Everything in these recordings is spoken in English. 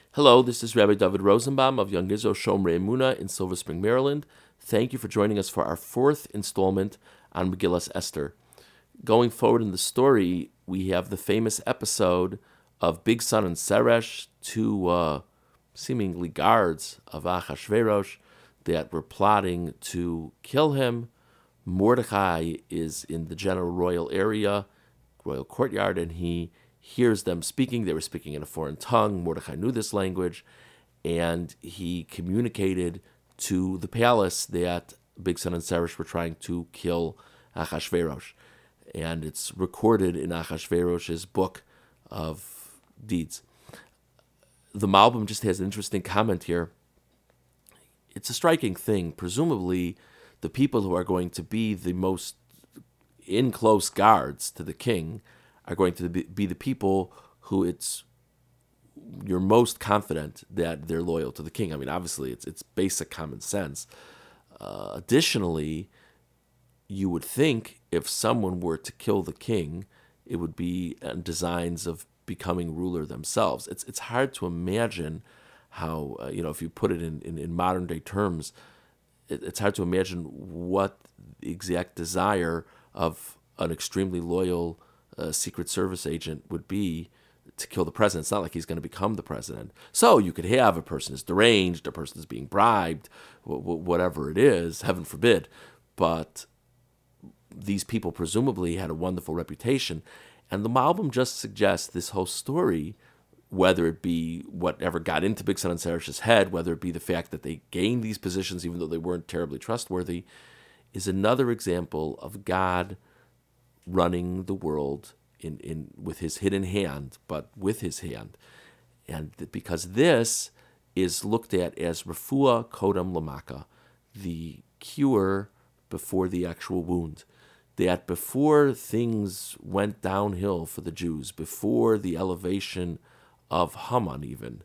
Hello, this is Rabbi David Rosenbaum of Young Israel Shomrei Emunah in Silver Spring, Maryland. Thank you for joining us for our fourth installment on Megillas Esther. Going forward in the story, we have the famous episode of Bigsan and Seresh, two seemingly guards of Achashverosh that were plotting to kill him. Mordechai is in the general royal area, royal courtyard, and he hears them speaking. They were speaking in a foreign tongue. Mordechai knew this language, and he communicated to the palace that Bigsan and Seresh were trying to kill Achashverosh. And it's recorded in Achashverosh's book of deeds. The Malbim just has an interesting comment here. It's a striking thing. Presumably, the people who are going to be the most in close guards to the king are going to be the people who you're most confident that they're loyal to the king. I mean, obviously, it's basic common sense. Additionally, you would think if someone were to kill the king, it would be on designs of becoming ruler themselves. It's hard to imagine how, if you put it in modern day terms, it's hard to imagine what the exact desire of an extremely loyal Secret Service agent would be to kill the president. It's not like he's going to become the president. So you could have a person is deranged, a person is being bribed, whatever it is, heaven forbid. But these people presumably had a wonderful reputation. And the Malbim just suggests this whole story, whether it be whatever got into Bigsan and Seresh's head, whether it be the fact that they gained these positions even though they weren't terribly trustworthy, is another example of God running the world in with his hidden hand, but with his hand. And because this is looked at as refuah kodam lamaka, the cure before the actual wound. That before things went downhill for the Jews, before the elevation of Haman even,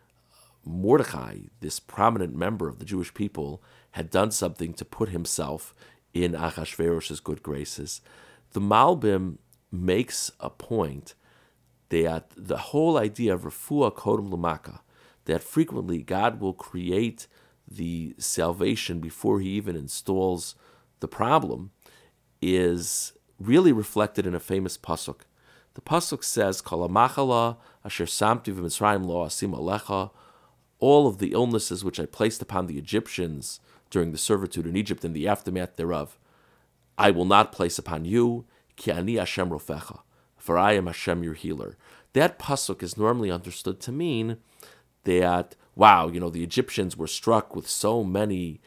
Mordechai, this prominent member of the Jewish people, had done something to put himself in Achashverosh's good graces. The Malbim makes a point that the whole idea of refuah kodem lamaka, that frequently God will create the salvation before he even installs the problem, is really reflected in a famous pasuk. The pasuk says, Kol hamachala asher samti v'Mitzrayim lo asim alecha, all of the illnesses which I placed upon the Egyptians during the servitude in Egypt and the aftermath thereof, I will not place upon you, ki ani Hashem rofecha, for I am Hashem your healer. That pasuk is normally understood to mean that, wow, the Egyptians were struck with so many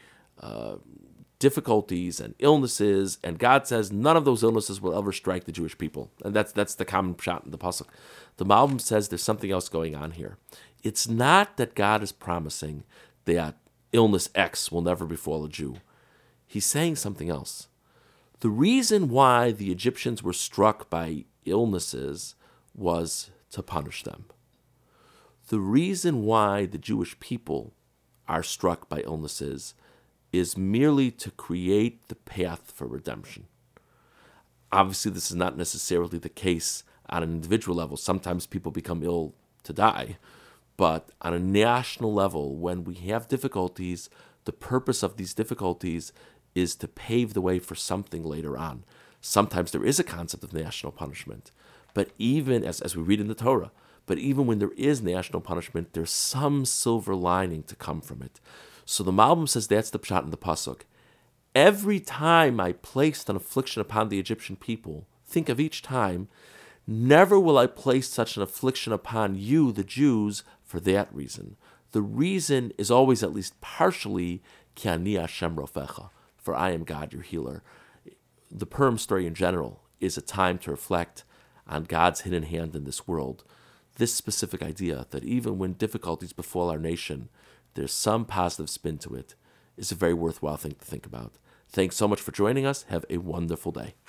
difficulties and illnesses, and God says none of those illnesses will ever strike the Jewish people. And that's the common shot in the pasuk. The Malbim says there's something else going on here. It's not that God is promising that illness X will never befall a Jew. He's saying something else. The reason why the Egyptians were struck by illnesses was to punish them. The reason why the Jewish people are struck by illnesses is merely to create the path for redemption. Obviously, this is not necessarily the case on an individual level. Sometimes people become ill to die. But on a national level, when we have difficulties, the purpose of these difficulties is to pave the way for something later on. Sometimes there is a concept of national punishment. But even, as we read in the Torah, but even when there is national punishment, there's some silver lining to come from it. So the Malbim says that's the pshat in the pasuk. Every time I placed an affliction upon the Egyptian people, think of each time, never will I place such an affliction upon you, the Jews, for that reason. The reason is always at least partially, ki ani Hashem rofecha, for I am God, your healer. The Purim story in general is a time to reflect on God's hidden hand in this world. This specific idea that even when difficulties befall our nation, there's some positive spin to it, is a very worthwhile thing to think about. Thanks so much for joining us. Have a wonderful day.